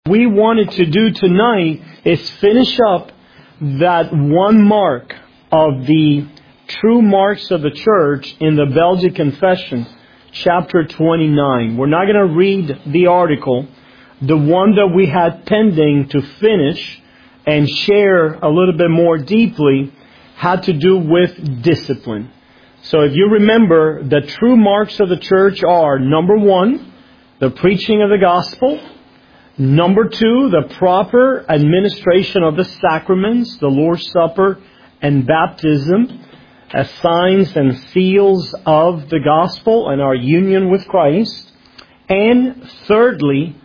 We wanted to do tonight is finish up that one mark of the true marks of the church in the Belgic Confession, chapter 29. We're not going to read the article. The one that we had pending to finish and share a little bit more deeply had to do with discipline. So if you remember, the true marks of the church are, number one, the preaching of the gospel. Number two, the proper administration of the sacraments, the Lord's Supper and baptism, as signs and seals of the gospel and our union with Christ. And thirdly,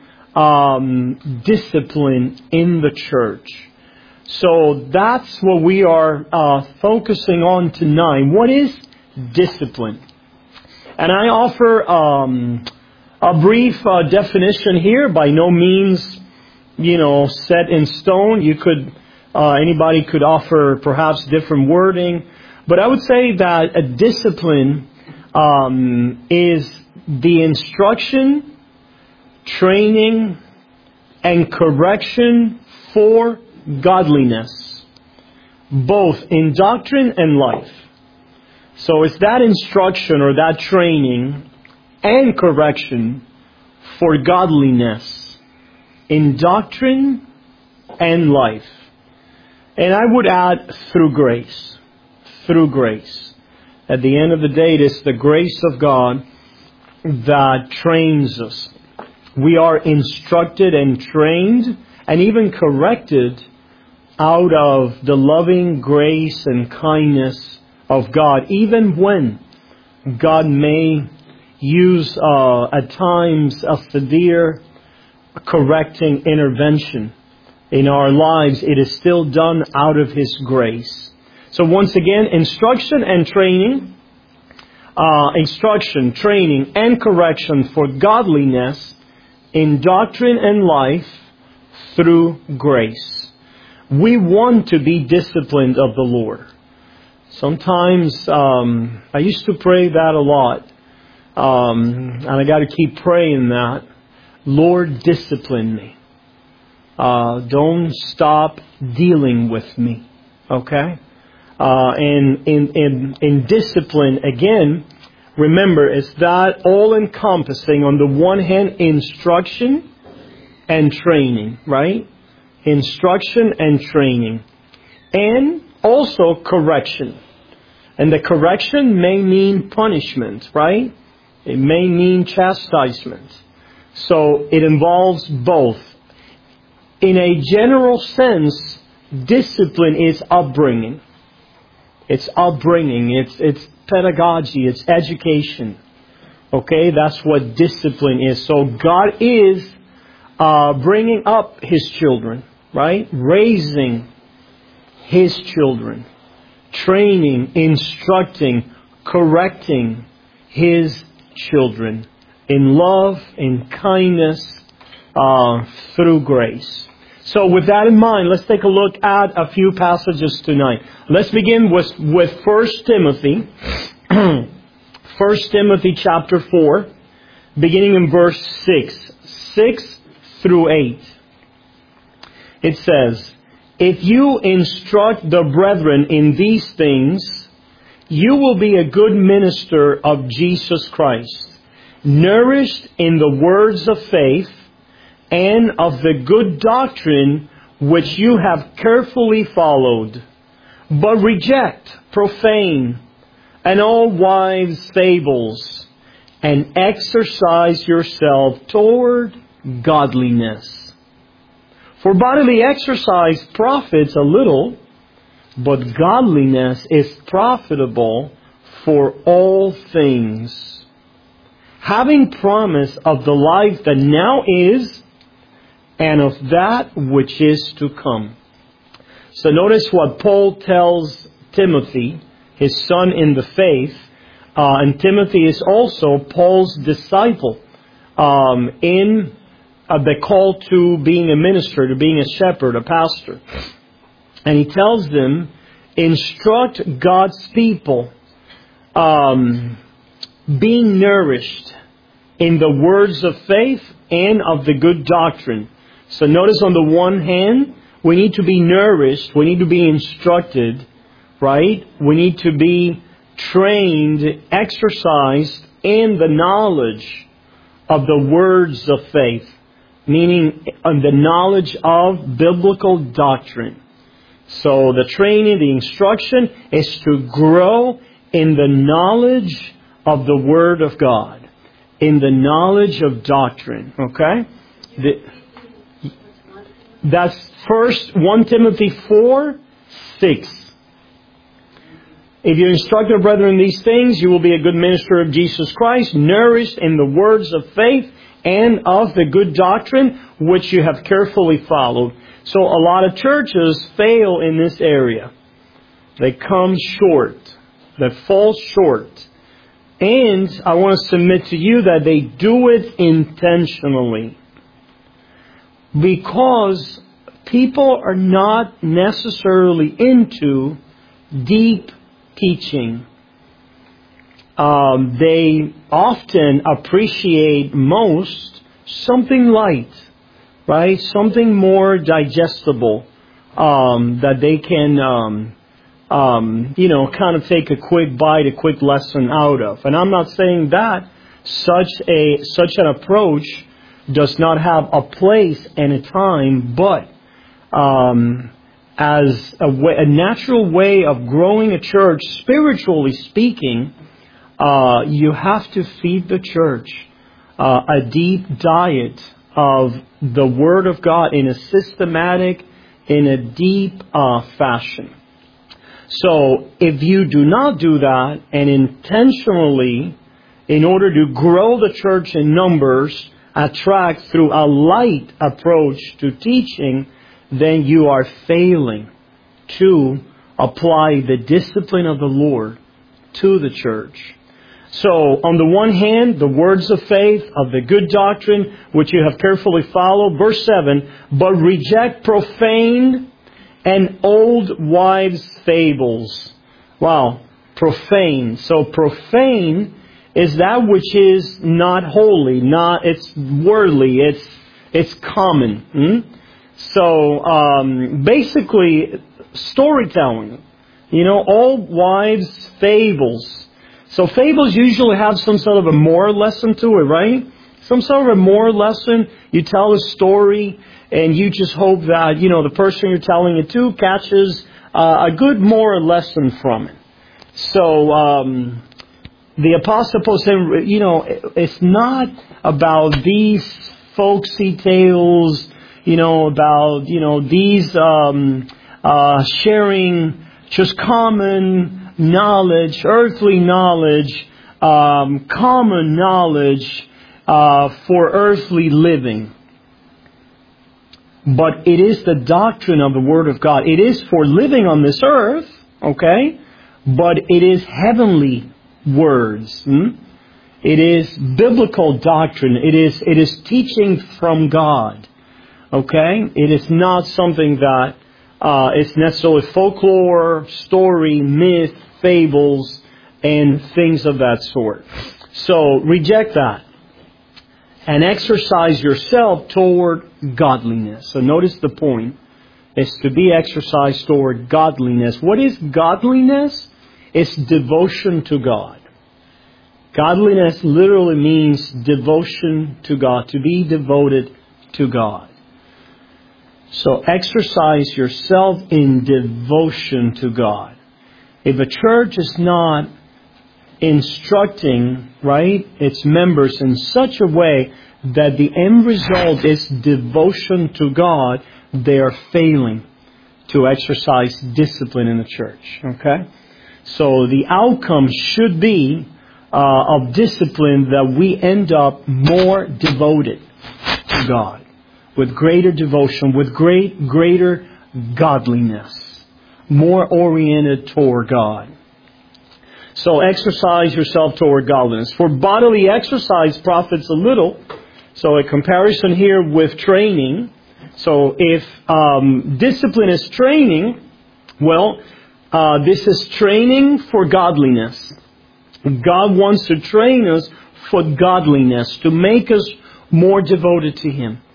discipline in the church. So that's what we are focusing on tonight. What is discipline? And I offer a brief definition here, by no means, set in stone. You could, anybody could offer perhaps different wording, but I would say that a discipline is the instruction, training, and correction for godliness, both in doctrine and life. So it's that instruction or that training and correction for godliness in doctrine and life. And I would add through grace. Through grace. At the end of the day, it is the grace of God that trains us. We are instructed and trained and even corrected out of the loving grace and kindness of God, even when God may use at times a severe correcting intervention in our lives. It is still done out of His grace. So once again, instruction, training, and correction for godliness in doctrine and life through grace. We want to be disciplined of the Lord. Sometimes I used to pray that a lot. And I got to keep praying that. Lord, discipline me. Don't stop dealing with me. Okay? And in discipline, again, remember, it's that all-encompassing, on the one hand, instruction and training, right? Instruction and training. And also correction. And the correction may mean punishment, right? It may mean chastisement. So it involves both. In a general sense, discipline is upbringing. It's upbringing. It's pedagogy. It's education. Okay, that's what discipline is. So God is bringing up His children, right? Raising His children. Training, instructing, correcting His children in love, in kindness, through grace. So with that in mind, let's take a look at a few passages tonight. Let's begin with 1 Timothy. 1 Timothy chapter 4, beginning in verse 6 through 8. It says, "If you instruct the brethren in these things, you will be a good minister of Jesus Christ, nourished in the words of faith and of the good doctrine which you have carefully followed. But reject profane and all wives' fables, and exercise yourself toward godliness. For bodily exercise profits a little, but godliness is profitable for all things, having promise of the life that now is and of that which is to come." So notice what Paul tells Timothy, his son in the faith, and Timothy is also Paul's disciple in the call to being a minister, to being a shepherd, a pastor. And he tells them, instruct God's people, being nourished in the words of faith and of the good doctrine. So notice on the one hand, we need to be nourished, we need to be instructed, right? We need to be trained, exercised in the knowledge of the words of faith, meaning the knowledge of biblical doctrine. So the training, the instruction is to grow in the knowledge of the Word of God, in the knowledge of doctrine, okay? That's 1 Timothy 4:6. If you instruct your brethren in these things, you will be a good minister of Jesus Christ, nourished in the words of faith and of the good doctrine which you have carefully followed. So a lot of churches fail in this area. They come short. They fall short. And I want to submit to you that they do it intentionally. Because people are not necessarily into deep teaching. They often appreciate most something light, right? Something more digestible that they can, kind of take a quick bite, a quick lesson out of. And I'm not saying that such an approach does not have a place and a time, but as a natural way of growing a church, spiritually speaking, you have to feed the church a deep diet of the Word of God in a systematic, in a deep fashion. So if you do not do that, and intentionally, in order to grow the church in numbers, attract through a light approach to teaching, then you are failing to apply the discipline of the Lord to the church. So, on the one hand, the words of faith, of the good doctrine, which you have carefully followed. Verse 7, but reject profane and old wives' fables. Wow, profane. So, profane is that which is not holy, it's worldly, it's common. So, basically, storytelling. Old wives' fables. So fables usually have some sort of a moral lesson to it, right? Some sort of a moral lesson. You tell a story and you just hope that, the person you're telling it to catches a good moral lesson from it. So, the Apostle Paul said, it's not about these folksy tales, about, these sharing just common knowledge, earthly knowledge, common knowledge for earthly living. But it is the doctrine of the Word of God. It is for living on this earth, okay? But it is heavenly words. It is biblical doctrine. It is teaching from God, okay? It is not something that it's necessarily folklore, story, myth, fables, and things of that sort. So, reject that. And exercise yourself toward godliness. So notice the point is to be exercised toward godliness. What is godliness? It's devotion to God. Godliness literally means devotion to God, to be devoted to God. So exercise yourself in devotion to God. If a church is not instructing, right, its members in such a way that the end result is devotion to God, they are failing to exercise discipline in the church. Okay? So the outcome should be of discipline that we end up more devoted to God, with greater devotion, with greater godliness, more oriented toward God. So exercise yourself toward godliness. For bodily exercise profits a little. So a comparison here with training. So if discipline is training, this is training for godliness. God wants to train us for godliness, to make us more devoted to Him.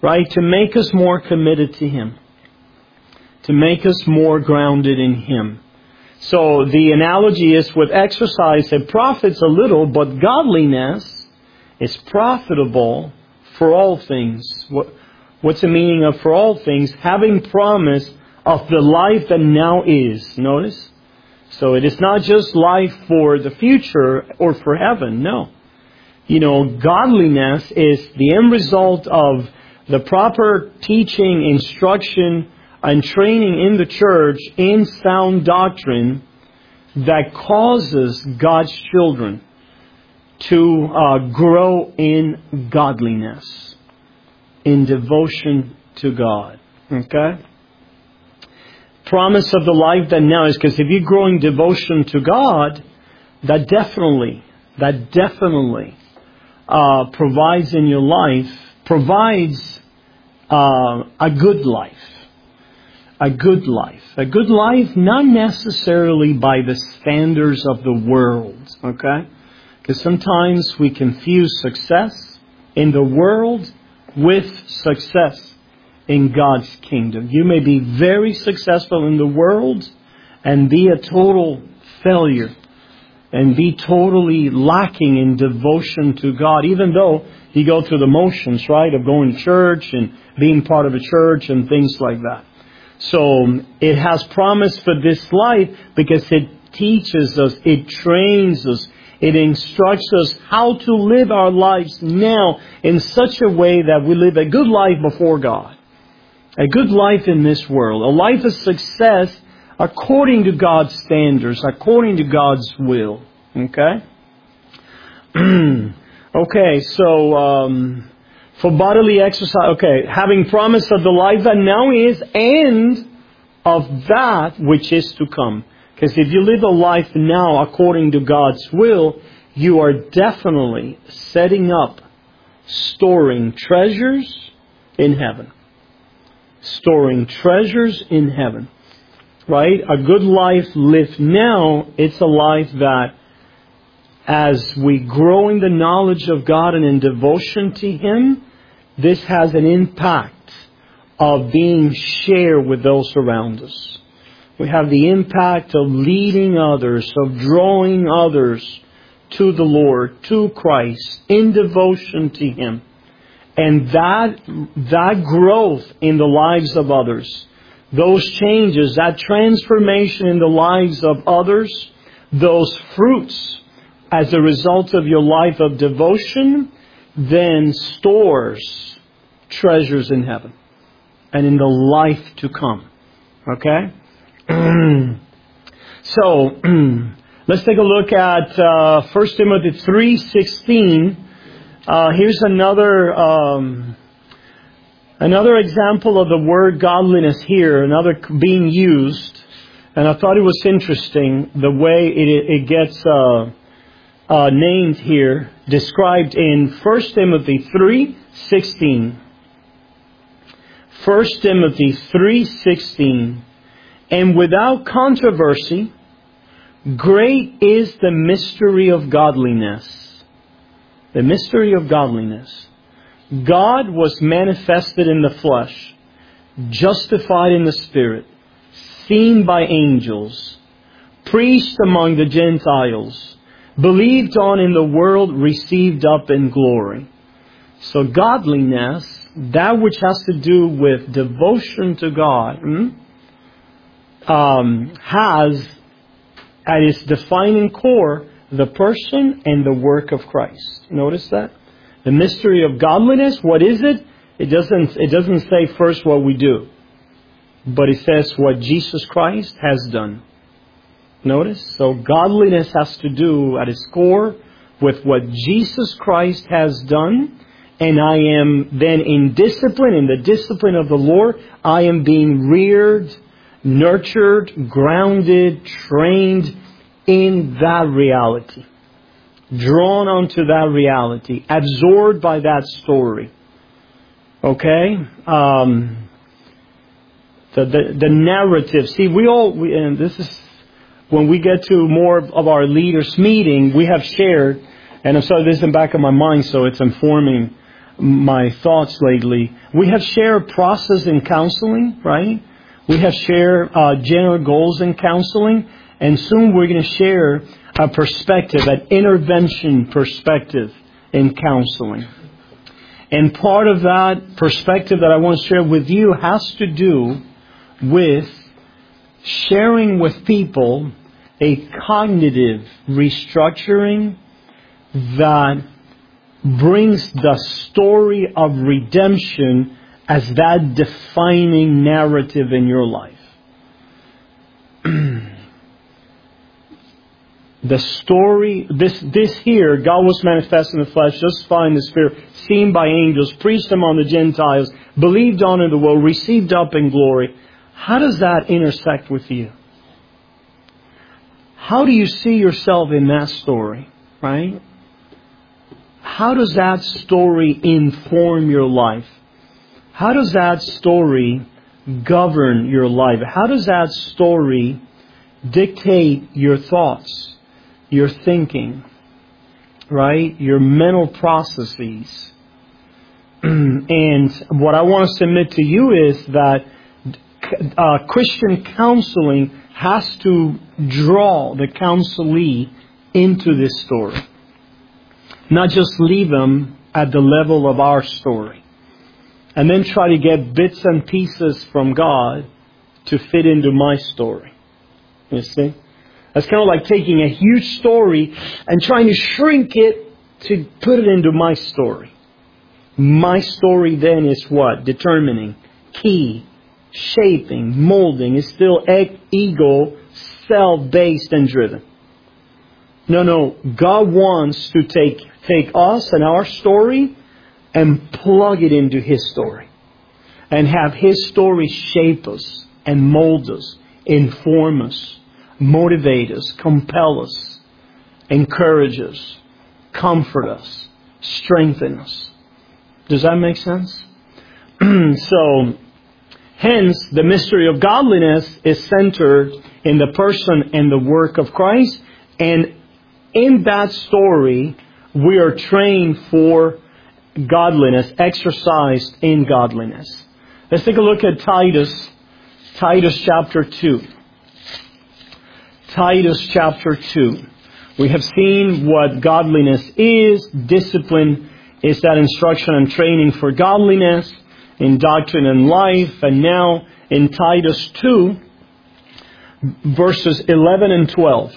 right? To make us more committed to Him. To make us more grounded in Him. So the analogy is with exercise, it profits a little, but godliness is profitable for all things. What's the meaning of for all things? Having promise of the life that now is. Notice? So it is not just life for the future or for heaven. No. Godliness is the end result of the proper teaching, instruction, and training in the church in sound doctrine that causes God's children to grow in godliness, in devotion to God. Okay? Promise of the life that now is, because if you grow in devotion to God, that definitely provides in your life, provides a good life. A good life. A good life, not necessarily by the standards of the world. Okay? Because sometimes we confuse success in the world with success in God's kingdom. You may be very successful in the world and be a total failure and be totally lacking in devotion to God, even though you go through the motions, right, of going to church and being part of a church and things like that. So it has promise for this life because it teaches us, it trains us, it instructs us how to live our lives now in such a way that we live a good life before God. A good life in this world. A life of success according to God's standards, according to God's will. Okay? Okay, so for bodily exercise, having promise of the life that now is and of that which is to come. Because if you live a life now according to God's will, you are definitely setting up, storing treasures in heaven. Storing treasures in heaven. Right? A good life lived now, it's a life that as we grow in the knowledge of God and in devotion to Him, this has an impact of being shared with those around us. We have the impact of leading others, of drawing others to the Lord, to Christ, in devotion to Him. And that growth in the lives of others, those changes, that transformation in the lives of others, those fruits as a result of your life of devotion, then stores treasures in heaven and in the life to come. Okay? So, let's take a look at 1 Timothy 3:16. Here's another example of the word godliness here, another being used. And I thought it was interesting the way it gets named here, described in 1 Timothy 3:16. 1 Timothy 3:16. And without controversy, great is the mystery of godliness. The mystery of godliness. God was manifested in the flesh, justified in the Spirit, seen by angels, preached among the Gentiles, believed on in the world, received up in glory. So godliness, that which has to do with devotion to God, has at its defining core the person and the work of Christ. Notice that? The mystery of godliness, what is it? It doesn't say first what we do, but it says what Jesus Christ has done. Notice? So godliness has to do at its core with what Jesus Christ has done, and I am then in the discipline of the Lord, I am being reared, nurtured, grounded, trained in that reality. Drawn onto that reality. Absorbed by that story. Okay? The narrative. See, and this is when we get to more of our leaders' meeting, we have shared, and I'm sorry, this is in the back of my mind, so it's informing my thoughts lately. We have shared process in counseling, right? We have shared general goals in counseling, and soon we're going to share a perspective, an intervention perspective in counseling. And part of that perspective that I want to share with you has to do with sharing with people a cognitive restructuring that brings the story of redemption as that defining narrative in your life. The story, this here, God was manifest in the flesh, justified in the Spirit, seen by angels, preached among the Gentiles, believed on in the world, received up in glory. How does that intersect with you? How do you see yourself in that story, right? How does that story inform your life? How does that story govern your life? How does that story dictate your thoughts, your thinking, right? Your mental processes. And what I want to submit to you is that Christian counseling has to draw the counselee into this story. Not just leave them at the level of our story. And then try to get bits and pieces from God to fit into my story. You see? That's kind of like taking a huge story and trying to shrink it to put it into my story. My story then is what? Determining, key, shaping, molding. It's still ego, self-based and driven. No. God wants to take us and our story and plug it into His story. And have His story shape us and mold us, inform us, motivate us, compel us, encourage us, comfort us, strengthen us. Does that make sense? So, hence, the mystery of godliness is centered in the person and the work of Christ. And in that story, we are trained for godliness, exercised in godliness. Let's take a look at Titus chapter 2. Titus chapter 2. We have seen what godliness is. Discipline is that instruction and training for godliness in doctrine and life. And now in Titus 2, verses 11 and 12.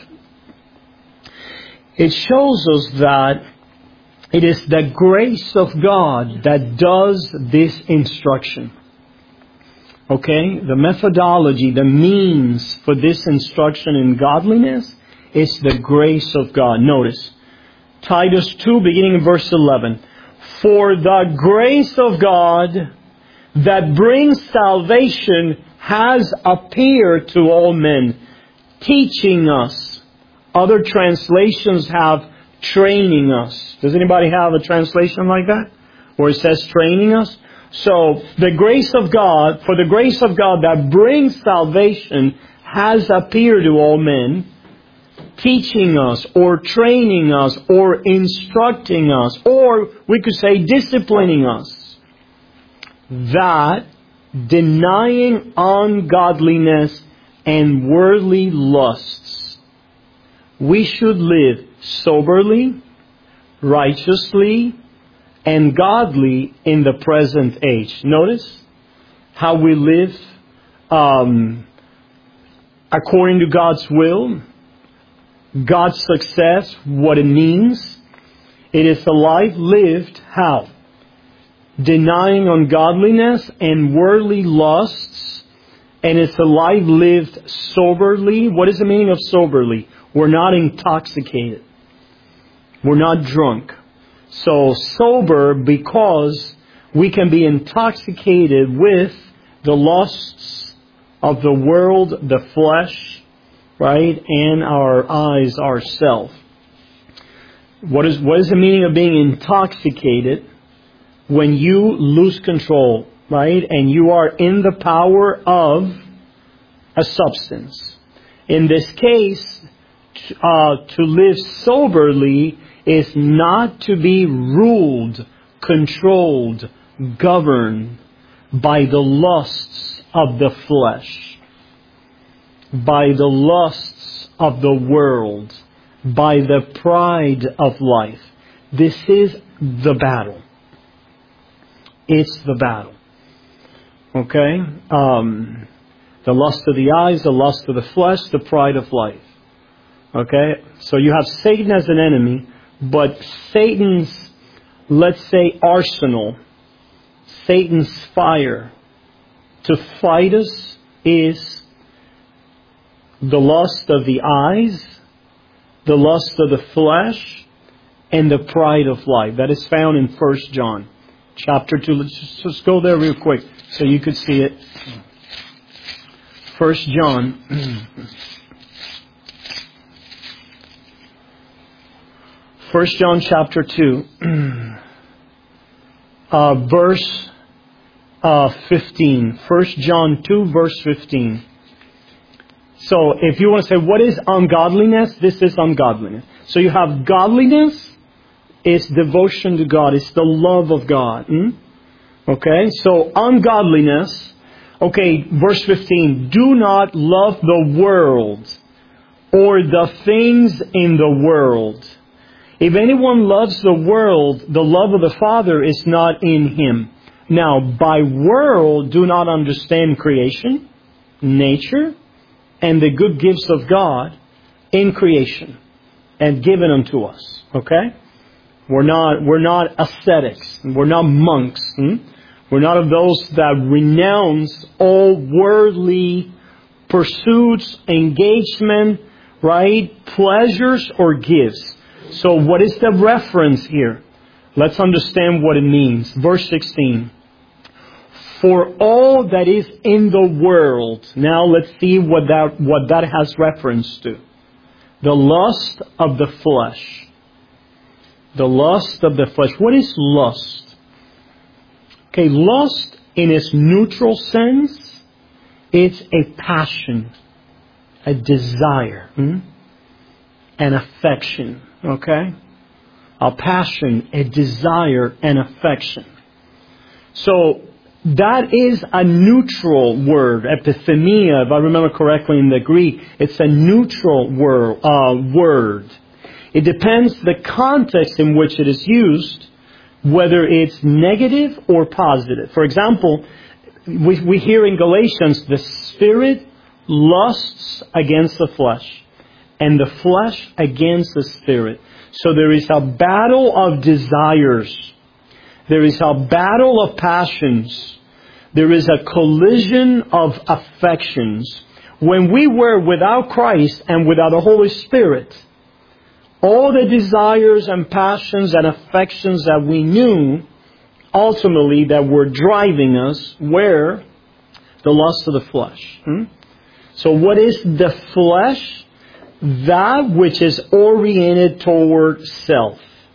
It shows us that it is the grace of God that does this instruction. Okay? The methodology, the means for this instruction in godliness is the grace of God. Notice, Titus 2, beginning in verse 11. For the grace of God that brings salvation has appeared to all men, teaching us. Other translations have training us. Does anybody have a translation like that? Where it says training us? So, the grace of God, for the grace of God that brings salvation has appeared to all men, teaching us, or training us, or instructing us, or we could say disciplining us, that denying ungodliness and worldly lusts, we should live soberly, righteously, and godly in the present age. Notice how we live according to God's will, God's success, what it means. It is a life lived how? Denying ungodliness and worldly lusts. And it's a life lived soberly. What is the meaning of soberly? We're not intoxicated. We're not drunk. So sober because we can be intoxicated with the lusts of the world, the flesh, right? And our eyes, ourself. What is the meaning of being intoxicated? When you lose control, right? And you are in the power of a substance. In this case, to live soberly is not to be ruled controlled, governed by the lusts of the flesh, by the lusts of the world, by the pride of life. This is the battle. It's the battle. Okay? The lust of the eyes, the lust of the flesh, the pride of life. Okay? So you have Satan as an enemy, but Satan's, let's say, arsenal, Satan's fire to fight us is the lust of the eyes, the lust of the flesh, and the pride of life. That is found in 1 John chapter 2. Let's just go there real quick so you could see it. 1 John. 1 John chapter 2. Verse 15. 1 John 2 verse 15. So if you want to say, what is ungodliness? This is ungodliness. So you have godliness is devotion to God. It's the love of God. Okay, so ungodliness. Okay, verse 15. Do not love the world or the things in the world. If anyone loves the world, the love of the Father is not in him. Now, by world, do not understand creation, nature, and the good gifts of God in creation and given unto us. Okay? We're not ascetics. We're not monks. We're not of those that renounce all worldly pursuits, engagement, right? Pleasures or gifts. So what is the reference here? Let's understand what it means. Verse 16. For all that is in the world. Now let's see what that has reference to. The lust of the flesh. The lust of the flesh. What is lust? Okay, lust in its neutral sense, it's a passion, a desire, an affection. Okay? A passion, a desire, an affection. So, that is a neutral word, epithemia, if I remember correctly in the Greek. It's a neutral word. It depends the context in which it is used, whether it's negative or positive. For example, we hear in Galatians, the Spirit lusts against the flesh, and the flesh against the Spirit. So there is a battle of desires. There is a battle of passions. There is a collision of affections. When we were without Christ and without the Holy Spirit, all the desires and passions and affections that we knew, ultimately that were driving us, were the lust of the flesh. So what is the flesh? That which is oriented toward self.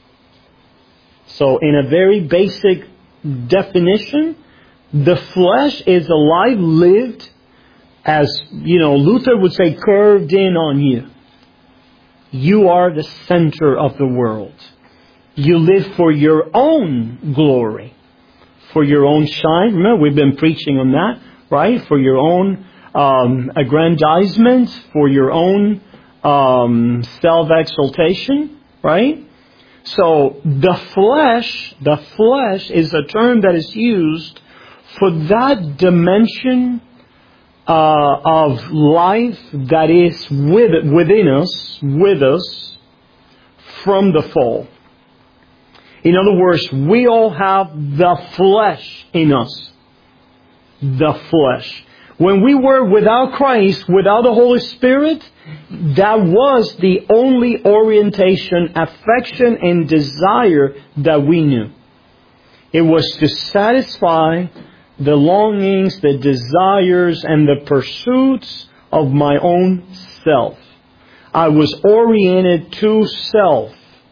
So in a very basic definition, the flesh is a life lived as, Luther would say, curved in on you. You are the center of the world. You live for your own glory, for your own shine. Remember, we've been preaching on that, right? For your own aggrandizement, for your own self-exaltation, right? So the flesh is a term that is used for that dimension of life that is within us, with us, from the fall. In other words, we all have the flesh in us. The flesh. When we were without Christ, without the Holy Spirit, that was the only orientation, affection, and desire that we knew. It was to satisfy the longings, the desires, and the pursuits of my own self. I was oriented to self.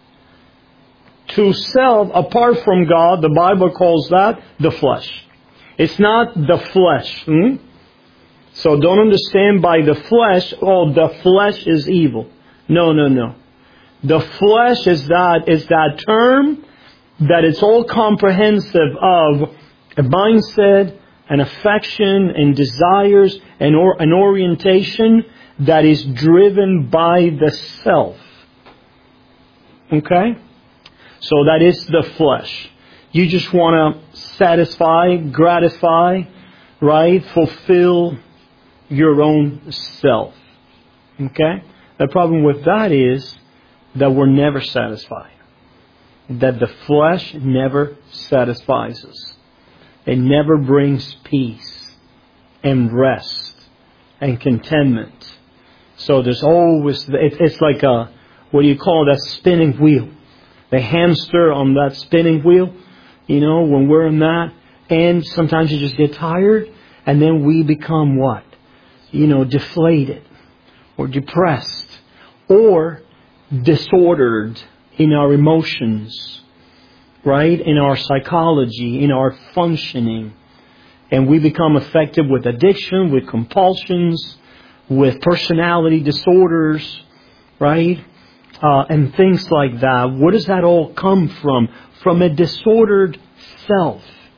To self, apart from God, the Bible calls that the flesh. It's not the flesh. So don't understand by the flesh, the flesh is evil. No. The flesh is that term that it's all comprehensive of a mindset, an affection, and desires, and an orientation that is driven by the self. Okay? So that is the flesh. You just want to satisfy, gratify, right? Fulfill your own self. Okay? The problem with that is that we're never satisfied. That the flesh never satisfies us. It never brings peace and rest and contentment. So there's always, it's like a, what do you call that spinning wheel? The hamster on that spinning wheel, you know, when we're in that. And sometimes you just get tired, and then we become what? You know, deflated or depressed or disordered in our emotions, right? In our psychology, in our functioning. And we become affected with addiction, with compulsions, with personality disorders, right? And things like that. Where does that all come from? From a disordered self.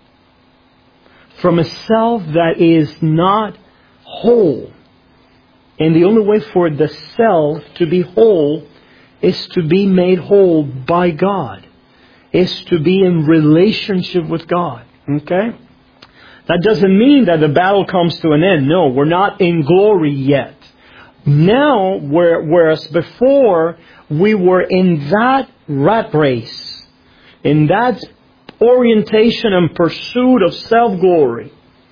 From a self that is not whole. And the only way for the self to be whole is to be made whole by God. Is to be in relationship with God. Okay? That doesn't mean that the battle comes to an end. No, we're not in glory yet. Now, whereas before we were in that rat race, in that orientation and pursuit of self-glory,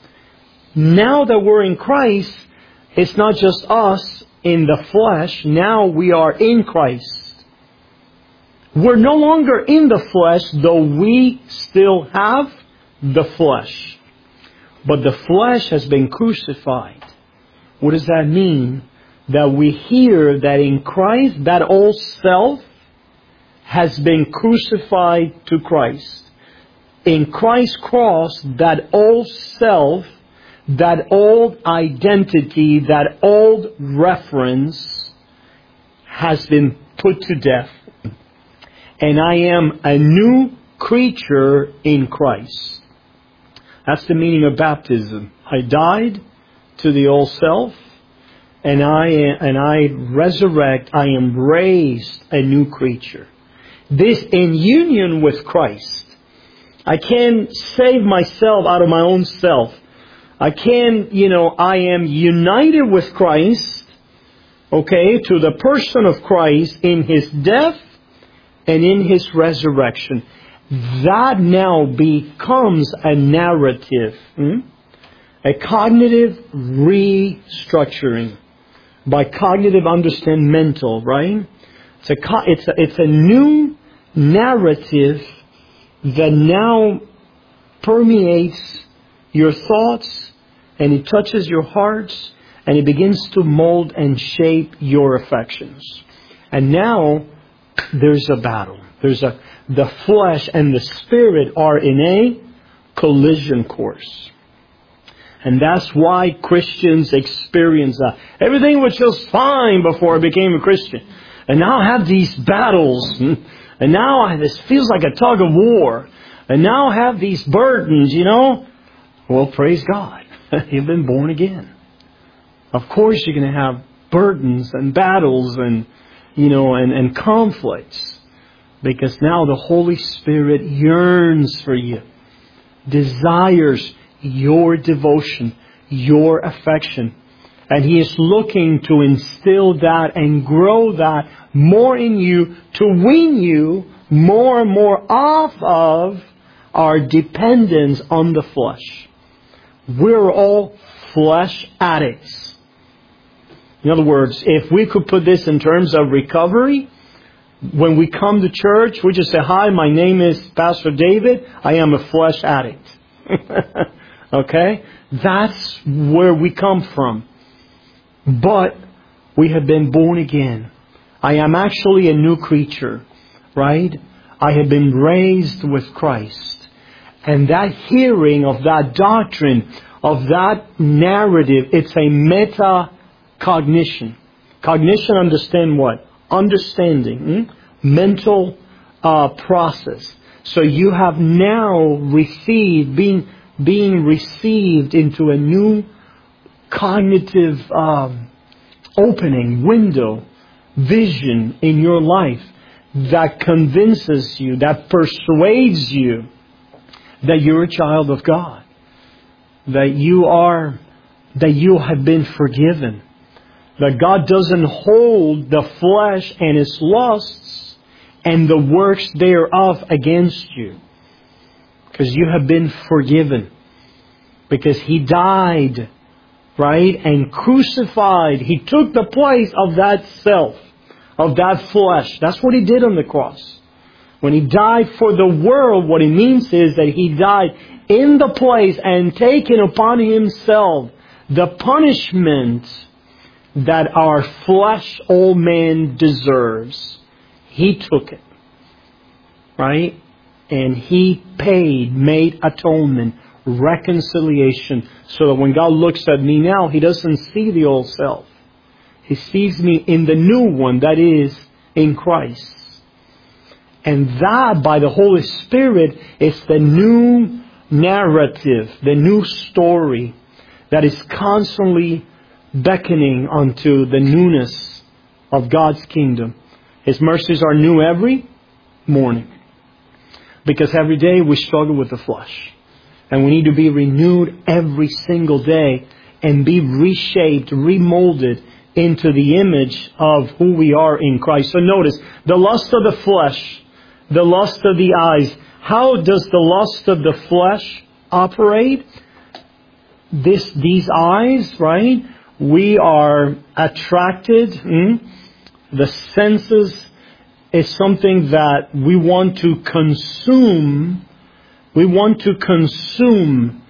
now that we're in Christ, it's not just us in the flesh. Now we are in Christ. We're no longer in the flesh, though we still have the flesh. But the flesh has been crucified. What does that mean? That we hear that in Christ, that old self has been crucified to Christ. In Christ's cross, that old self, that old identity, that old reference has been put to death. And I am a new creature in Christ. That's the meaning of baptism. I died to the old self, and I resurrect. I am raised a new creature. This in union with Christ. I can't save myself out of my own self. I am united with Christ, okay, to the person of Christ in His death and in His resurrection. That now becomes a narrative, a cognitive restructuring. By cognitive, understand mental, right? It's a new narrative that now permeates your thoughts, and it touches your hearts, and it begins to mold and shape your affections. And now there's a battle. The flesh and the spirit are in a collision course. And that's why Christians experience that. Everything was just fine before I became a Christian. And now I have these battles. And now this feels like a tug of war. And now I have these burdens, Well, praise God. You've been born again. Of course you're going to have burdens and battles and, and conflicts. Because now the Holy Spirit yearns for you. Desires your devotion, your affection. And He is looking to instill that and grow that more in you to wean you more and more off of our dependence on the flesh. We're all flesh addicts. In other words, if we could put this in terms of recovery, when we come to church, we just say, "Hi, my name is Pastor David. I am a flesh addict." Okay? That's where we come from. But we have been born again. I am actually a new creature, right? I have been raised with Christ. And that hearing of that doctrine, of that narrative, it's a metacognition. Cognition, understand what? Understanding. Mental process. So you have now received, being received into a new cognitive opening, window, vision in your life that convinces you, that persuades you that you're a child of God, that you have been forgiven, that God doesn't hold the flesh and its lusts and the works thereof against you, because you have been forgiven, because He died, right, and crucified. He took the place of that self, of that flesh. That's what He did on the cross. When He died for the world, what it means is that He died in the place and taken upon Himself the punishment that our flesh, old man, deserves. He took it, right? And He paid, made atonement, reconciliation, so that when God looks at me now, He doesn't see the old self. He sees me in the new one, that is, in Christ. And that, by the Holy Spirit, is the new narrative, the new story that is constantly beckoning unto the newness of God's kingdom. His mercies are new every morning, because every day we struggle with the flesh. And we need to be renewed every single day and be reshaped, remolded into the image of who we are in Christ. So notice, the lust of the flesh, the lust of the eyes. How does the lust of the flesh operate? These eyes, right? We are attracted. The senses is something that we want to consume. We want to consume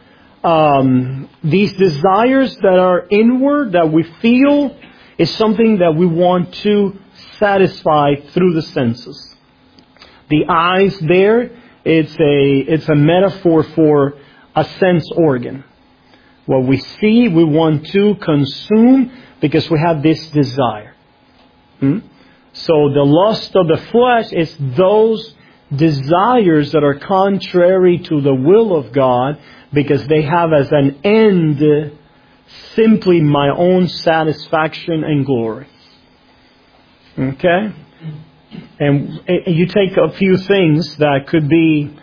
these desires that are inward, that we feel, is something that we want to satisfy through the senses. The eyes there, it's a metaphor for a sense organ. What we see, we want to consume because we have this desire. So the lust of the flesh is those desires that are contrary to the will of God, because they have as an end simply my own satisfaction and glory. Okay? And you take a few things that could be,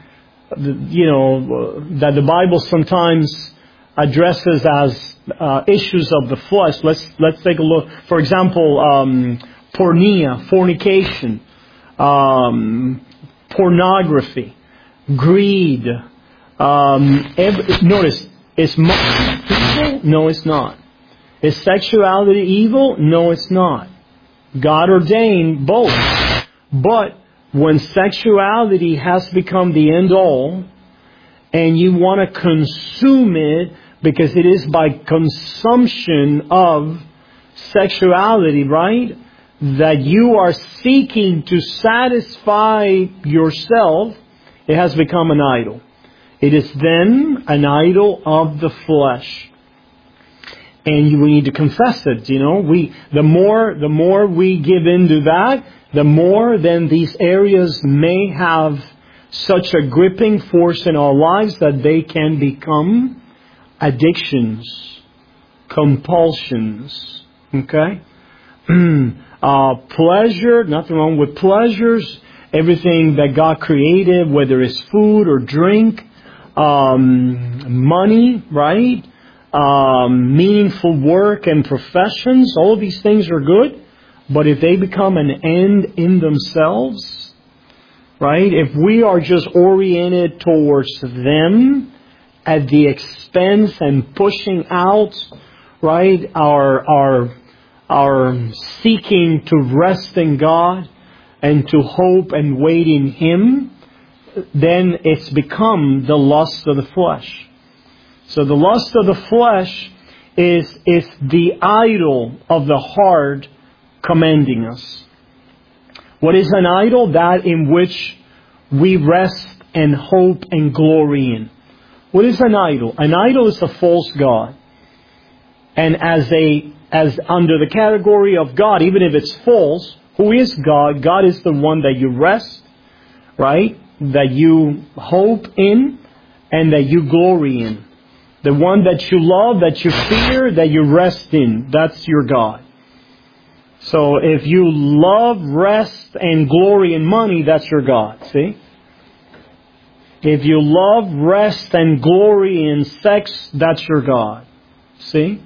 that the Bible sometimes addresses as issues of the flesh. Let's take a look. For example, porneia, fornication, pornography, greed. Notice, is money evil? No, it's not. Is sexuality evil? No, it's not. God ordained both. But when sexuality has become the end all, and you want to consume it, because it is by consumption of sexuality, right, that you are seeking to satisfy yourself, it has become an idol. It is then an idol of the flesh. And we need to confess it, The more we give into that, the more then these areas may have such a gripping force in our lives that they can become addictions, compulsions. Okay? Pleasure, nothing wrong with pleasures. Everything that God created, whether it's food or drink, money, right? Meaningful work and professions, all of these things are good. But if they become an end in themselves, right? If we are just oriented towards them at the expense and pushing out, right, our seeking to rest in God and to hope and wait in Him, then it's become the lust of the flesh. So the lust of the flesh is the idol of the heart commanding us. What is an idol? That in which we rest and hope and glory in. What is an idol? An idol is a false god. And as under the category of God, even if it's false, who is God? God is the one that you rest, right? that you hope in and that you glory in. The one that you love, that you fear, that you rest in. That's your God. So if you love, rest, and glory in money, that's your God. See? If you love, rest, and glory in sex, that's your God. See?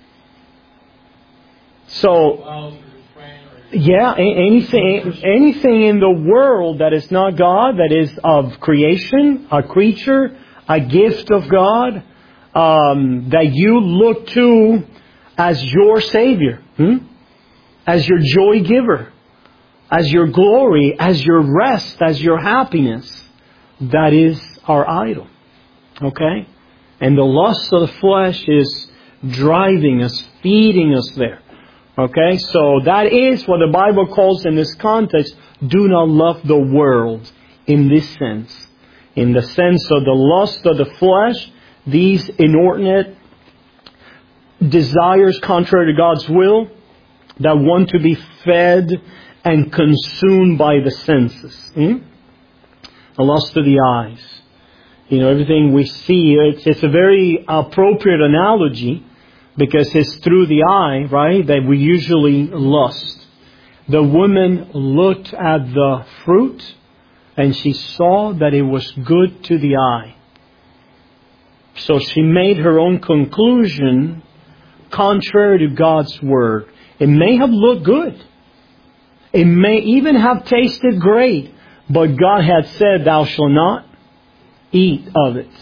So, yeah, anything in the world that is not God, that is of creation, a creature, a gift of God, that you look to as your Savior, as your joy giver, as your glory, as your rest, as your happiness, that is our idol. Okay? And the lust of the flesh is driving us, feeding us there. Okay? So that is what the Bible calls in this context, do not love the world in this sense. In the sense of the lust of the flesh, these inordinate desires contrary to God's will that want to be fed and consumed by the senses. The lust of the eyes. Everything we see, it's a very appropriate analogy because it's through the eye, right, that we usually lust. The woman looked at the fruit and she saw that it was good to the eye. So she made her own conclusion contrary to God's Word. It may have looked good. It may even have tasted great. But God had said, thou shalt not eat of it.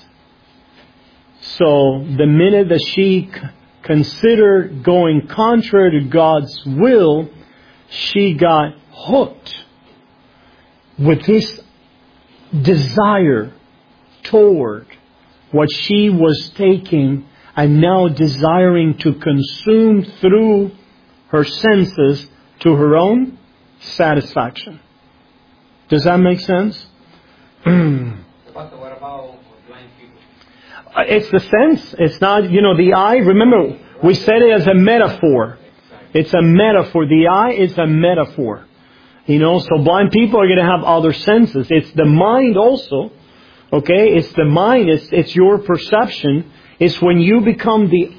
So the minute that she considered going contrary to God's will, she got hooked with this desire toward what she was taking and now desiring to consume through her senses to her own satisfaction. Does that make sense? What about blind people? It's the sense. It's not, the eye. Remember, we said it as a metaphor. It's a metaphor. The eye is a metaphor. So blind people are going to have other senses. It's the mind also. Okay? It's the mind. It's your perception. It's when you become the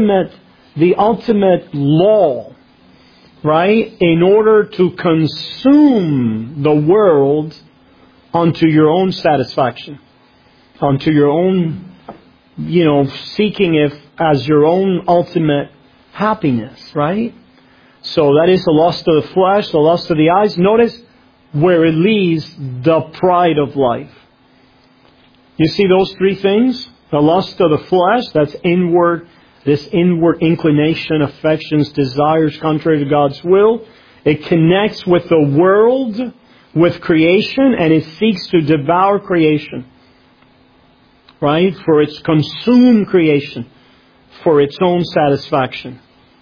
ultimate law. Right? In order to consume the world unto your own satisfaction. Unto your own, seeking it as your own ultimate happiness. Right? So that is the lust of the flesh, the lust of the eyes. Notice where it leads the pride of life. You see those three things? The lust of the flesh, that's inward. This inward inclination, affections, desires contrary to God's will. It connects with the world, with creation, and it seeks to devour creation. Right? For its consumed creation. For its own satisfaction.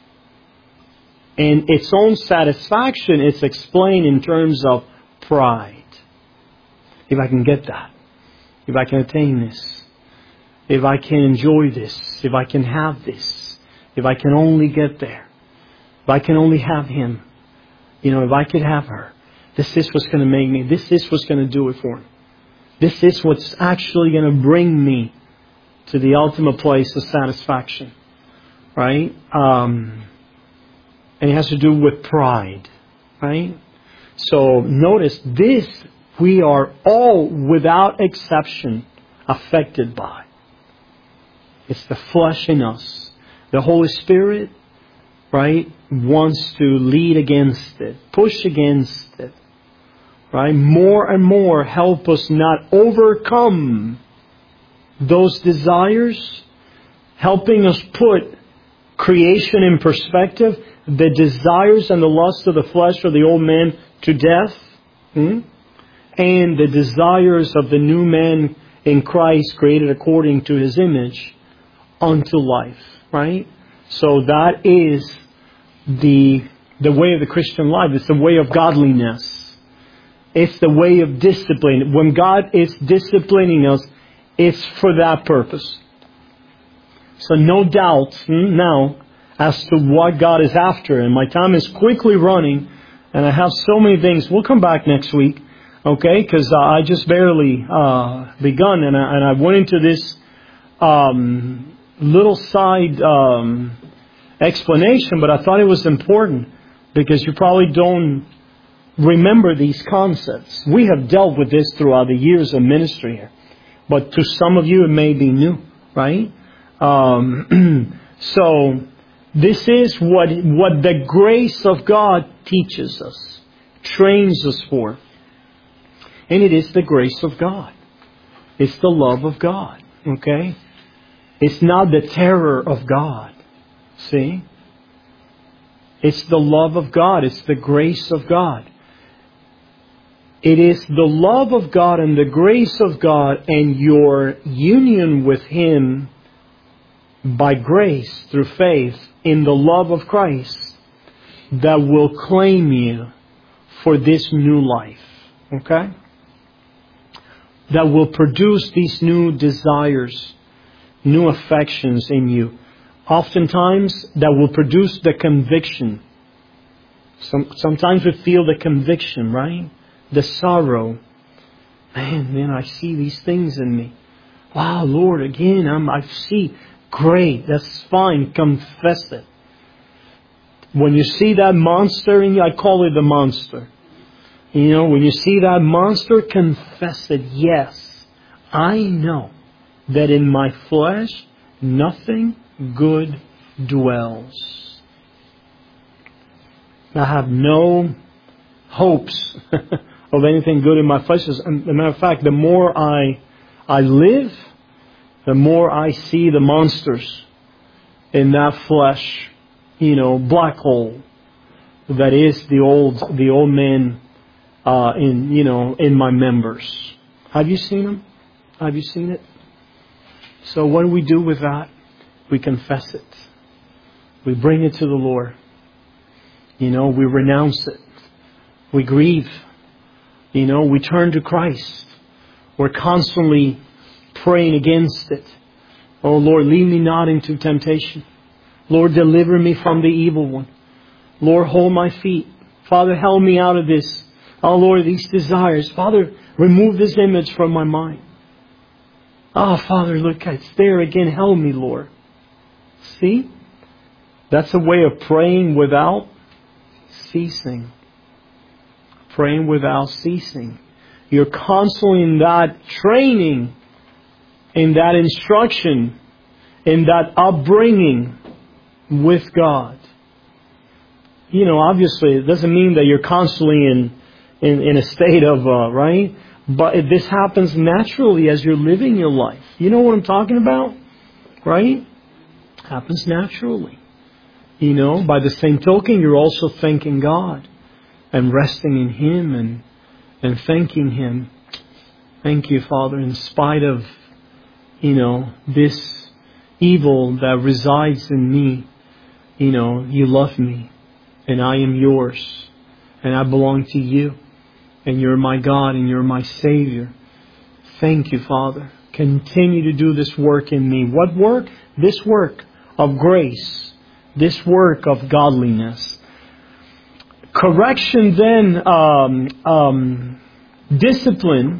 And its own satisfaction is explained in terms of pride. If I can get that. If I can attain this. If I can enjoy this, if I can have this, if I can only get there, if I can only have him, if I could have her, this is what's going to make me, this is what's going to do it for me. This is what's actually going to bring me to the ultimate place of satisfaction. Right? And it has to do with pride. Right? So notice this, we are all without exception affected by. It's the flesh in us. The Holy Spirit, right, wants to lead against it, push against it, right? More and more help us not overcome those desires, helping us put creation in perspective, the desires and the lusts of the flesh of the old man to death, and the desires of the new man in Christ created according to His image unto life, right? So that is the way of the Christian life. It's the way of godliness. It's the way of discipline. When God is disciplining us, it's for that purpose. So no doubt now as to what God is after. And my time is quickly running, and I have so many things. We'll come back next week Okay, because I just barely begun, and I went into this little side explanation, but I thought it was important because you probably don't remember these concepts. We have dealt with this throughout the years of ministry here, but to some of you it may be new, right? So this is what the grace of God teaches us, trains us for. And it is the grace of God. It's the love of God. Okay? It's not the terror of God. See? It's the love of God. It's the grace of God. It is the love of God and the grace of God and your union with Him by grace through faith in the love of Christ that will claim you for this new life. Okay? That will produce these new desires, new affections in you. Oftentimes, that will produce the conviction. Sometimes we feel the conviction, right? The sorrow. Man, I see these things in me. Wow, Lord, again, I see. Great, that's fine. Confess it. When you see that monster in you, I call it the monster. You know, when you see that monster, confess it. Yes, I know that in my flesh nothing good dwells. I have no hopes of anything good in my flesh. As a matter of fact, the more I live, the more I see the monsters in that flesh, black hole that is the old man. In my members. Have you seen them? Have you seen it? So what do we do with that? We confess it. We bring it to the Lord. We renounce it. We grieve. We turn to Christ. We're constantly praying against it. Oh Lord, lead me not into temptation. Lord, deliver me from the evil one. Lord, hold my feet. Father, help me out of this. Oh Lord, these desires. Father, remove this image from my mind. Oh Father, look, it's there again. Help me, Lord. See? That's a way of praying without ceasing. Praying without ceasing. You're constantly in that training, in that instruction, in that upbringing with God. Obviously, it doesn't mean that you're constantly in a state of, right? But this happens naturally as you're living your life. You know what I'm talking about? Right? Happens naturally. By the same token, you're also thanking God and resting in Him and thanking Him. Thank you, Father, in spite of, this evil that resides in me. You love me and I am yours and I belong to you. And you're my God and you're my Savior. Thank you, Father. Continue to do this work in me. What work? This work of grace. This work of godliness. Correction then, discipline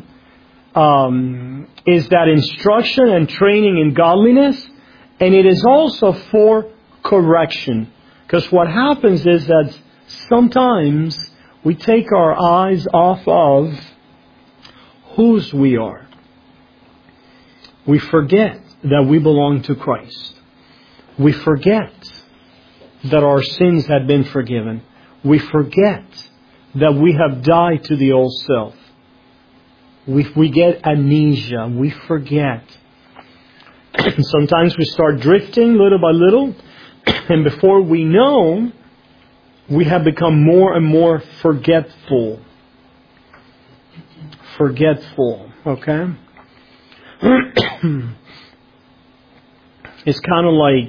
is that instruction and training in godliness. And it is also for correction. Because what happens is that sometimes we take our eyes off of whose we are. We forget that we belong to Christ. We forget that our sins have been forgiven. We forget that we have died to the old self. We get amnesia. We forget. Sometimes we start drifting little by little. And before we know, we have become more and more forgetful. Forgetful, okay? It's kind of like,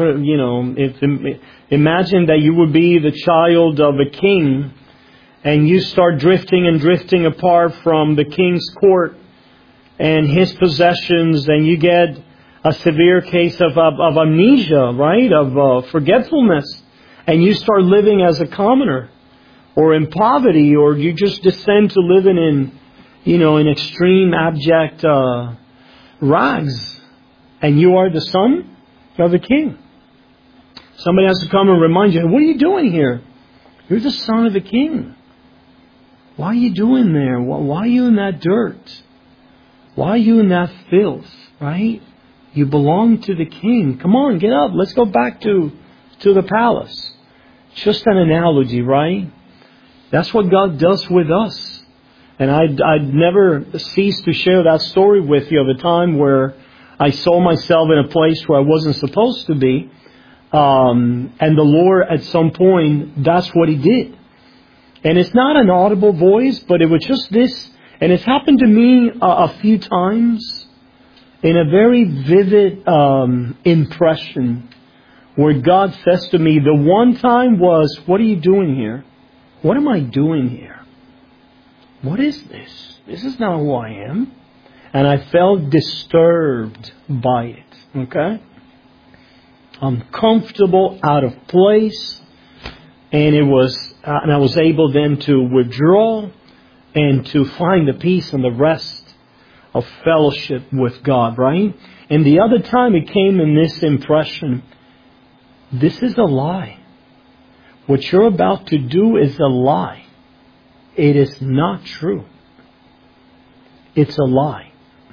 imagine that you would be the child of a king and you start drifting and drifting apart from the king's court and his possessions, and you get a severe case of amnesia, right? Of forgetfulness. And you start living as a commoner or in poverty, or you just descend to living in extreme, abject rags. And you are the son of the king. Somebody has to come and remind you, what are you doing here? You're the son of the king. Why are you doing there? Why are you in that dirt? Why are you in that filth? Right? You belong to the king. Come on, get up. Let's go back to the palace. Just an analogy, right? That's what God does with us. And I'd never cease to share that story with you of a time where I saw myself in a place where I wasn't supposed to be. And the Lord, at some point, that's what He did. And it's not an audible voice, but it was just this. And it's happened to me a few times in a very vivid impression where God says to me, the one time was, what are you doing here? What am I doing here? What is this? This is not who I am. And I felt disturbed by it. Okay? Uncomfortable, out of place. And I was able then to withdraw and to find the peace and the rest of fellowship with God, right? And the other time it came in this impression, this is a lie. What you're about to do is a lie. It is not true. It's a lie.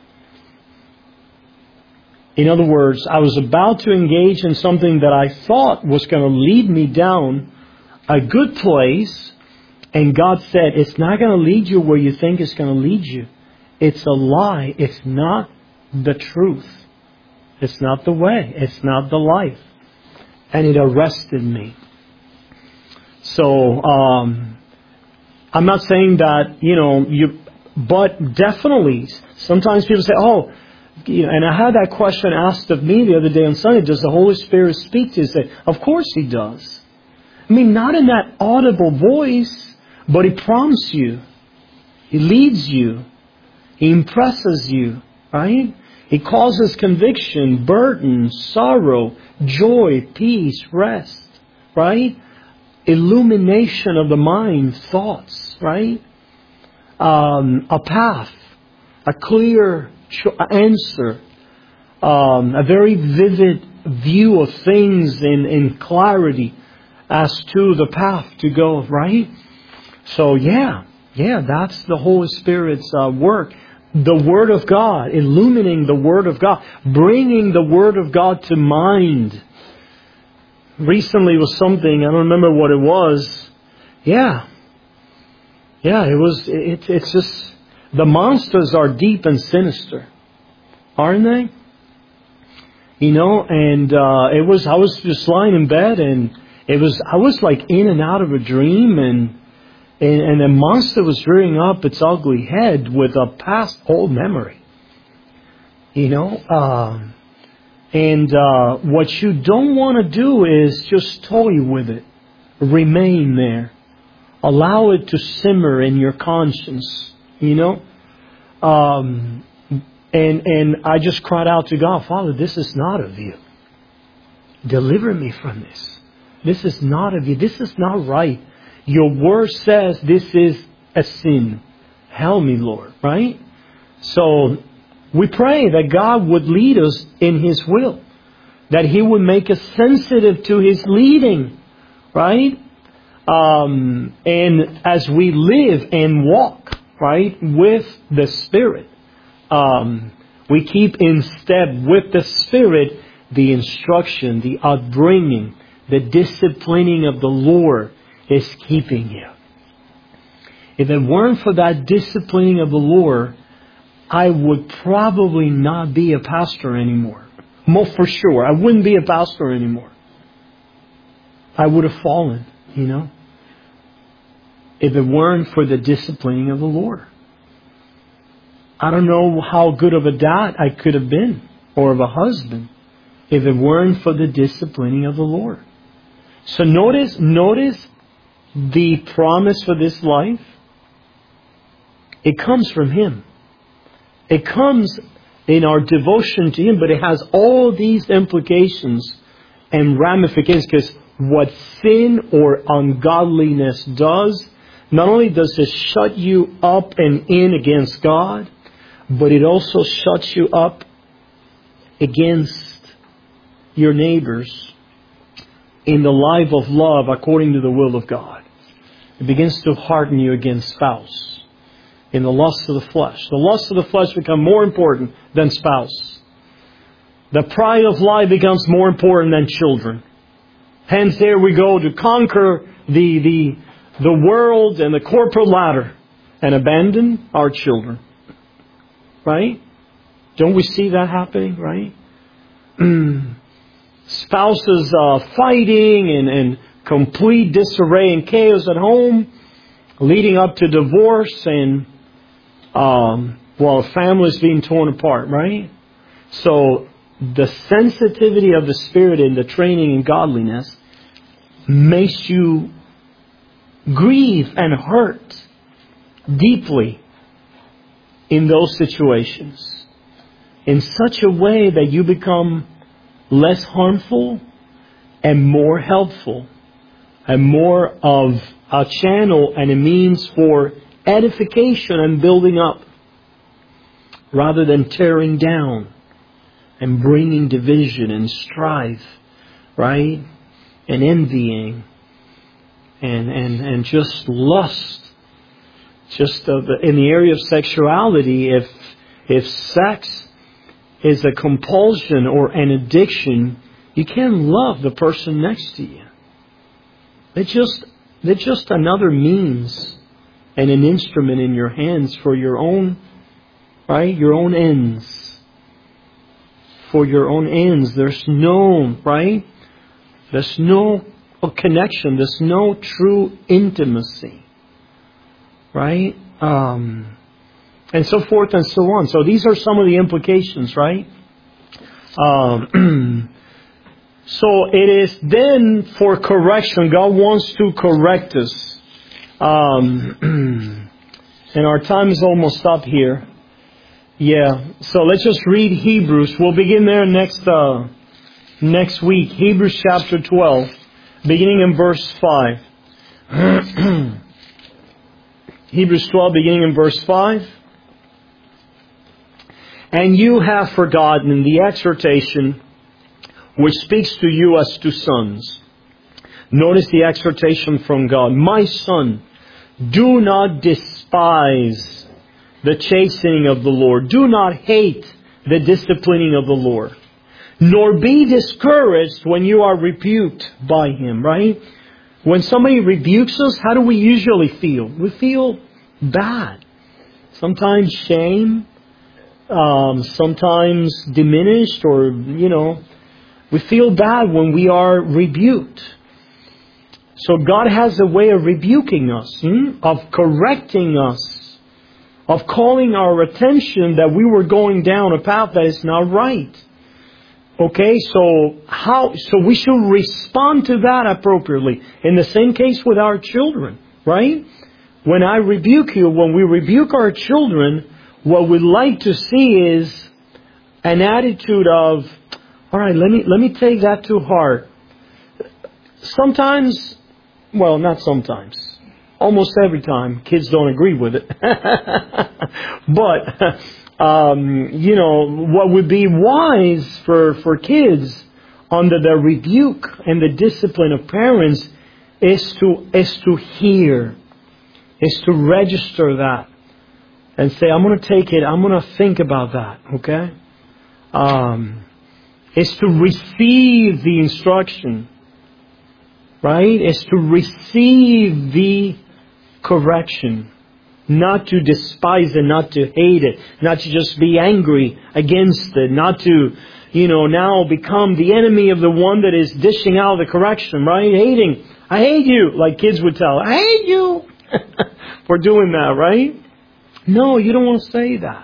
In other words, I was about to engage in something that I thought was going to lead me down a good place, and God said, it's not going to lead you where you think it's going to lead you. It's a lie. It's not the truth. It's not the way. It's not the life. And it arrested me. So, I'm not saying that, but definitely, sometimes people say, and I had that question asked of me the other day on Sunday, does the Holy Spirit speak to you? I say, of course He does. I mean, not in that audible voice, but He prompts you. He leads you. He impresses you, right? He causes conviction, burden, sorrow, joy, peace, rest, right? Illumination of the mind, thoughts, right? A path, a clear answer, a very vivid view of things in clarity as to the path to go, right? So that's the Holy Spirit's work. The Word of God, illuminating the Word of God, bringing the Word of God to mind. Recently was something, I don't remember what it was. It's just, the monsters are deep and sinister, aren't they? And I was just lying in bed, and I was like in and out of a dream, and a monster was rearing up its ugly head with a past old memory. And what you don't want to do is just toy with it. Remain there. Allow it to simmer in your conscience. And I just cried out to God, Father, this is not of you. Deliver me from this. This is not of you. This is not right. Your word says this is a sin. Help me, Lord. Right? So we pray that God would lead us in His will. That He would make us sensitive to His leading. Right? And as we live and walk, right, with the Spirit, we keep in step with the Spirit the instruction, the upbringing, the disciplining of the Lord is keeping you. If it weren't for that disciplining of the Lord, I would probably not be a pastor anymore. More for sure. I wouldn't be a pastor anymore. I would have fallen, if it weren't for the disciplining of the Lord. I don't know how good of a dad I could have been, or of a husband, if it weren't for the disciplining of the Lord. So notice the promise for this life. It comes from Him. It comes in our devotion to Him, but it has all these implications and ramifications, because what sin or ungodliness does Not only does it shut you up and in against God, but it also shuts you up against your neighbors in the life of love according to the will of God. It begins to harden you against spouse in the lust of the flesh. The lust of the flesh become more important than spouse. The pride of life becomes more important than children. Hence, there we go to conquer the world and the corporate ladder and abandon our children. Right? Don't we see that happening? Right? Spouses fighting and complete disarray and chaos at home, leading up to divorce and families being torn apart. Right? So the sensitivity of the Spirit and the training in godliness makes you grieve and hurt deeply in those situations in such a way that you become less harmful and more helpful and more of a channel and a means for edification and building up rather than tearing down and bringing division and strife, right? And envying and just lust. Just in the area of sexuality, if sex is a compulsion or an addiction, you can't love the person next to you. They're just another means and an instrument in your hands for your own, right? Your own ends. For your own ends. There's no, right? There's no connection. There's no true intimacy. Right? And so forth and so on. So these are some of the implications, right? So it is then for correction. God wants to correct us. And our time is almost up here. Yeah. So let's just read Hebrews. We'll begin there next week. Hebrews chapter 12, beginning in verse 5. Hebrews 12, beginning in verse 5. And you have forgotten the exhortation which speaks to you as to sons. Notice the exhortation from God. My son, do not despise the chastening of the Lord. Do not hate the disciplining of the Lord. Nor be discouraged when you are rebuked by Him, right? When somebody rebukes us, how do we usually feel? We feel bad. Sometimes shame. Sometimes diminished or, we feel bad when we are rebuked. So God has a way of rebuking us, of correcting us, of calling our attention that we were going down a path that is not right. Okay, so we should respond to that appropriately. In the same case with our children, right? When I rebuke you, when we rebuke our children, what we'd like to see is an attitude of, all right, let me take that to heart. Sometimes, well, not sometimes. Almost every time, kids don't agree with it. But, what would be wise for kids under the rebuke and the discipline of parents is to hear, is to register that and say, I'm going to take it, I'm going to think about that, okay? Is to receive the instruction, right? Is to receive the correction. Not to despise it, not to hate it, not to just be angry against it, not to, now become the enemy of the one that is dishing out the correction, right? Hating. I hate you, like kids would tell. I hate you for doing that, right? No, you don't want to say that.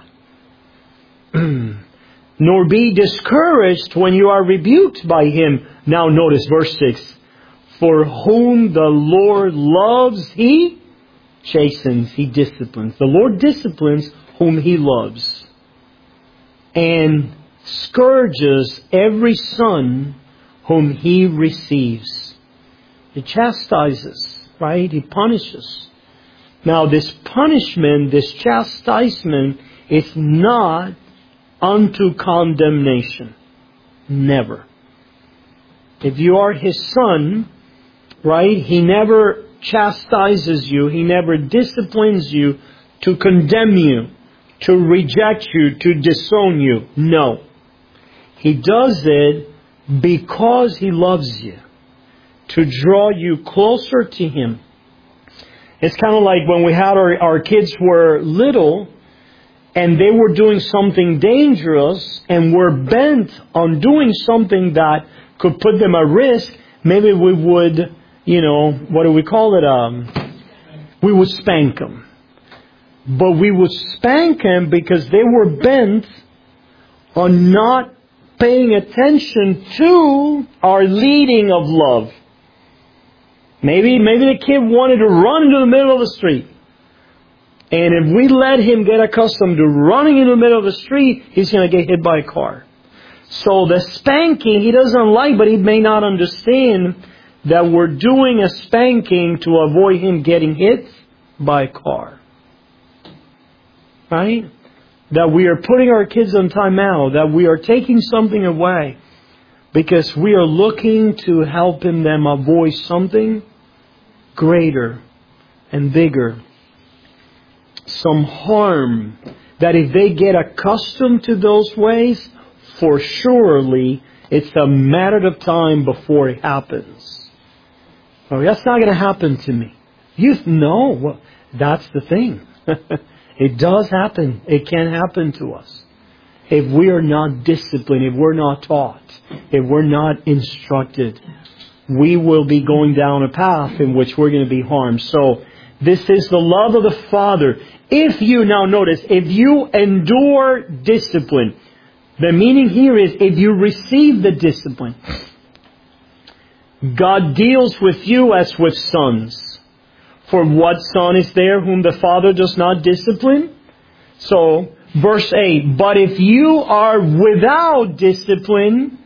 Nor be discouraged when you are rebuked by Him. Now notice verse 6. For whom the Lord loves, He chastens, He disciplines. The Lord disciplines whom He loves. And scourges every son whom He receives. He chastises, right? He punishes. Now this punishment, this chastisement, is not unto condemnation. Never. If you are His son, right, He never chastises you. He never disciplines you to condemn you, to reject you, to disown you. No. He does it because He loves you, to draw you closer to Him. It's kind of like when we had our kids were little and they were doing something dangerous and were bent on doing something that could put them at risk. Maybe we would, what do we call it? We would spank them. But we would spank them because they were bent on not paying attention to our leading of love. Maybe the kid wanted to run into the middle of the street. And if we let him get accustomed to running in the middle of the street, he's going to get hit by a car. So the spanking he doesn't like, but he may not understand that we're doing a spanking to avoid him getting hit by a car. Right? That we are putting our kids on timeout, that we are taking something away because we are looking to help them avoid something greater and bigger. Some harm that if they get accustomed to those ways, for surely it's a matter of time before it happens. Oh, that's not going to happen to me. Well, that's the thing. It does happen. It can happen to us. If we are not disciplined, if we're not taught, if we're not instructed, we will be going down a path in which we're going to be harmed. So, this is the love of the Father. If you endure discipline, the meaning here is if you receive the discipline, God deals with you as with sons. For what son is there whom the Father does not discipline? So, verse 8, but if you are without discipline,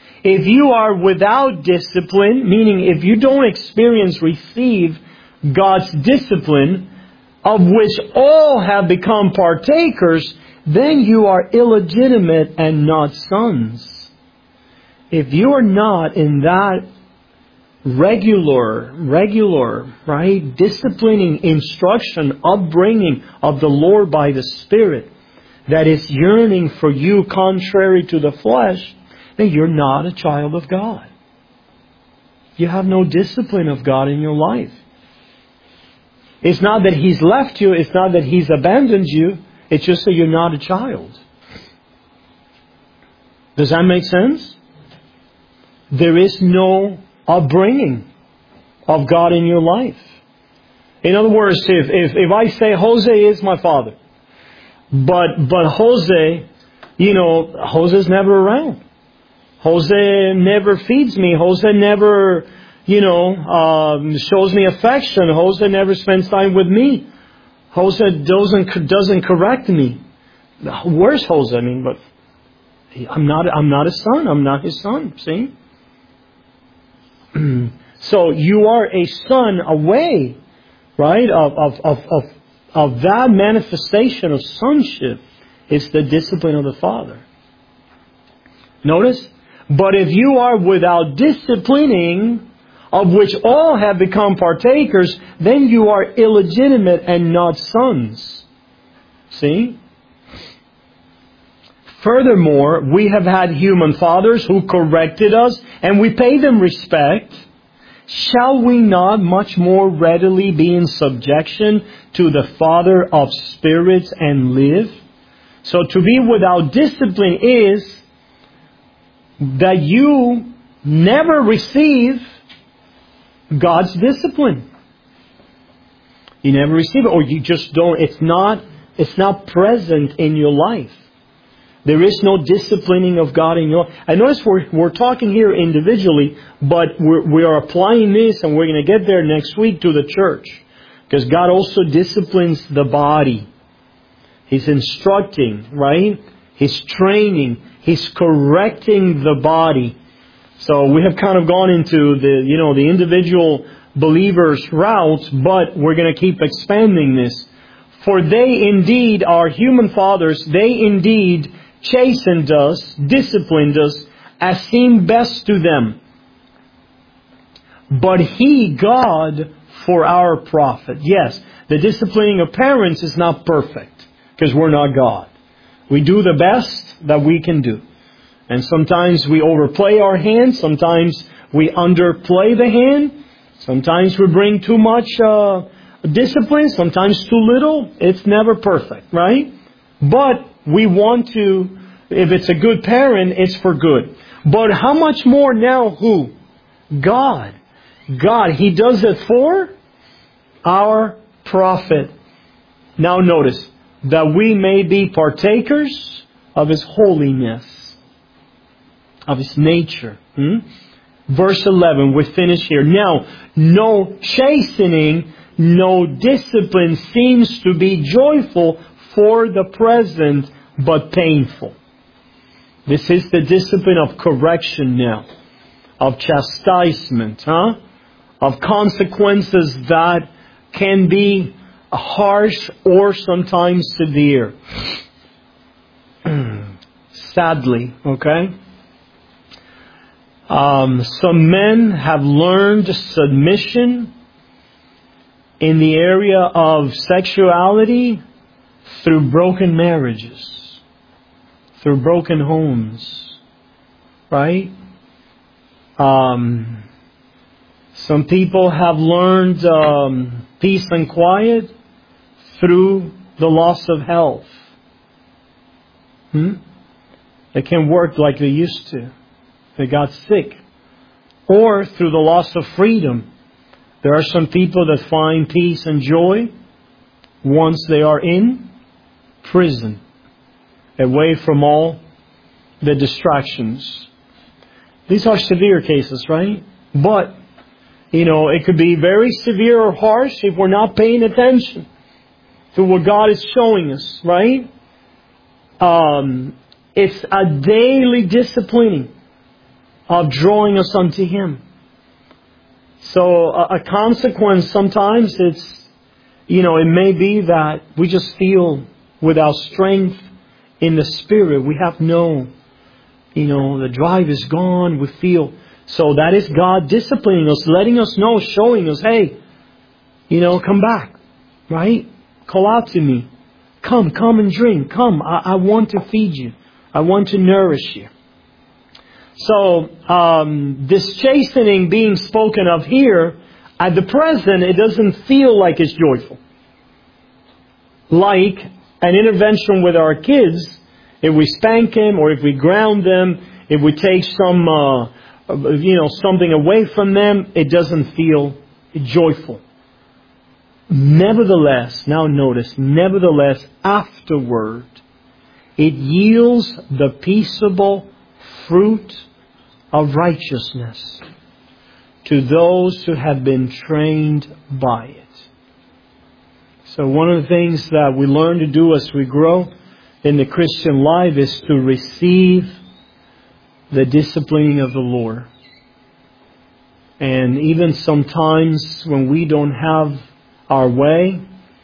meaning if you don't receive God's discipline, of which all have become partakers, then you are illegitimate and not sons. If you are not in that regular, right, disciplining instruction, upbringing of the Lord by the Spirit, that is yearning for you contrary to the flesh, then you're not a child of God. You have no discipline of God in your life. It's not that He's left you. It's not that He's abandoned you. It's just that you're not a child. Does that make sense? There is no upbringing of God in your life. In other words, if I say Jose is my father, but Jose, Jose's never around. Jose never feeds me. Jose never, shows me affection. Jose never spends time with me. Jose doesn't correct me. Where's Jose? But I'm not a son. I'm not his son. See? So you are a son away, right? Of that manifestation of sonship. It's the discipline of the Father. Notice? But if you are without disciplining, of which all have become partakers, then you are illegitimate and not sons. See? Furthermore, we have had human fathers who corrected us, and we pay them respect. Shall we not much more readily be in subjection to the Father of spirits and live? So to be without discipline is that you never receive God's discipline. You never receive it, or you just don't. It's not present in your life. There is no disciplining of God in your life. I notice we're talking here individually, but we are applying this, and we're going to get there next week to the church. Because God also disciplines the body. He's instructing, right? He's training. He's correcting the body. So we have kind of gone into the individual believers' route, but we're going to keep expanding this. For they indeed, our human fathers, they indeed chastened us, disciplined us, as seemed best to them. But He, God, for our profit. Yes, the disciplining of parents is not perfect, because we're not God. We do the best that we can do. And sometimes we overplay our hand, sometimes we underplay the hand, sometimes we bring too much discipline, sometimes too little. It's never perfect, right? But we want to, if it's a good parent, it's for good. But how much more now who? God. God. He does it for our profit. Now notice, that we may be partakers of His holiness, of His nature. Verse 11, we finish here. Now, no chastening, no discipline seems to be joyful for the present, but painful. This is the discipline of correction now, of chastisement, of consequences that can be harsh or sometimes severe. Sadly, okay? Some men have learned submission in the area of sexuality through broken marriages, through broken homes, right? Some people have learned peace and quiet through the loss of health. They can't work like they used to. They got sick. Or through the loss of freedom. There are some people that find peace and joy once they are in prison, away from all the distractions. These are severe cases, right? But, it could be very severe or harsh if we're not paying attention to what God is showing us, right? It's a daily disciplining of drawing us unto Him. So a consequence sometimes it's, it may be that we just feel without strength in the Spirit. We have no, the drive is gone. We feel, so that is God disciplining us, letting us know, showing us, hey, come back, right? Call out to me. Come and drink. Come, I want to feed you. I want to nourish you. So, this chastening being spoken of here, at the present, it doesn't feel like it's joyful. Like an intervention with our kids, if we spank them or if we ground them, if we take some, something away from them, it doesn't feel joyful. Nevertheless, now notice, afterward, it yields the peaceable fruit of righteousness to those who have been trained by it. So one of the things that we learn to do as we grow in the Christian life is to receive the disciplining of the Lord. And even sometimes when we don't have our way,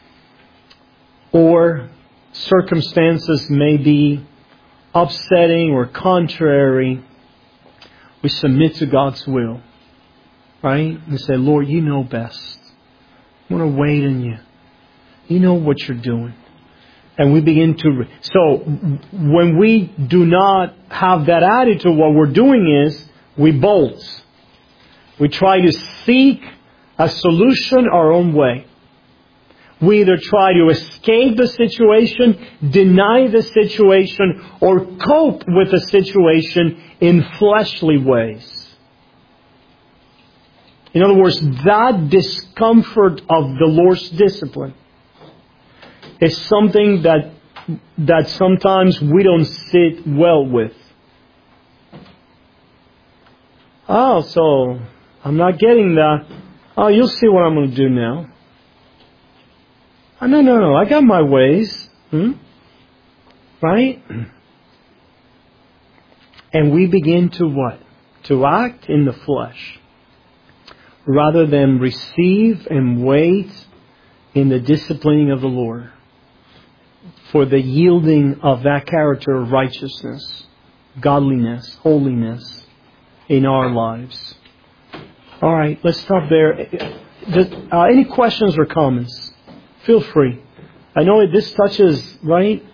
or circumstances may be upsetting or contrary, we submit to God's will. Right? And say, Lord, you know best. I want to wait on you. You know what you're doing. And we begin to... So, when we do not have that attitude, what we're doing is, we bolt. We try to seek a solution our own way. We either try to escape the situation, deny the situation, or cope with the situation in fleshly ways. In other words, that discomfort of the Lord's discipline is something that sometimes we don't sit well with. Oh, so I'm not getting that. Oh, you'll see what I'm going to do now. Oh, no, I got my ways. Right? And we begin to what? To act in the flesh. rather than receive and wait in the disciplining of the Lord for the yielding of that character of righteousness, godliness, holiness in our lives. All right, let's stop there. Any questions or comments? Feel free. I know this touches, right,